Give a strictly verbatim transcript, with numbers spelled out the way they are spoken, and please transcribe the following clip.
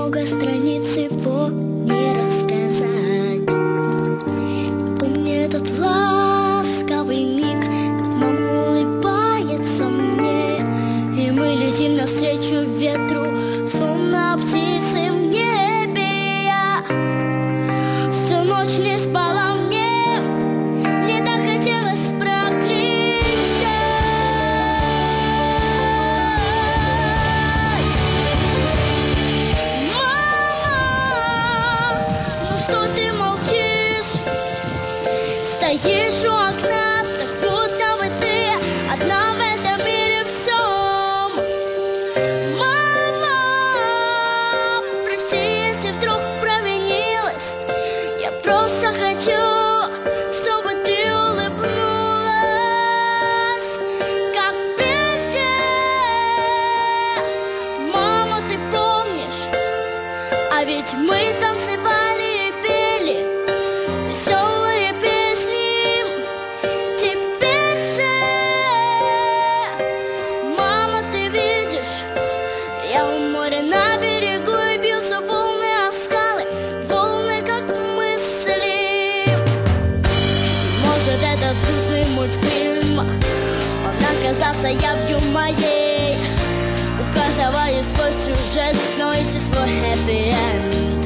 много страниц его не рассказать. Помни этот ласковый миг, как мама улыбается мне, и мы летим навстречу ветру, словно птицы в небе. Я всю ночь не спала, мне мне так хотелось прокричать: мама, ну что ты молчишь? Стоишь у окна, так будто бы ты одна в этом мире всем. Мама, прости, если вдруг провинилась. Я просто хочу, чтобы ты улыбнулась, как прежде. Мама, ты помнишь? А ведь мы танцевали и пели веселые песни. Теперь же, мама, ты видишь, я у моря на берегу, и бьются волны о скалы, волны как мысли. Может, этот грустный мультфильм, он оказался явью моей. У каждого есть свой сюжет, но есть и свой happy end.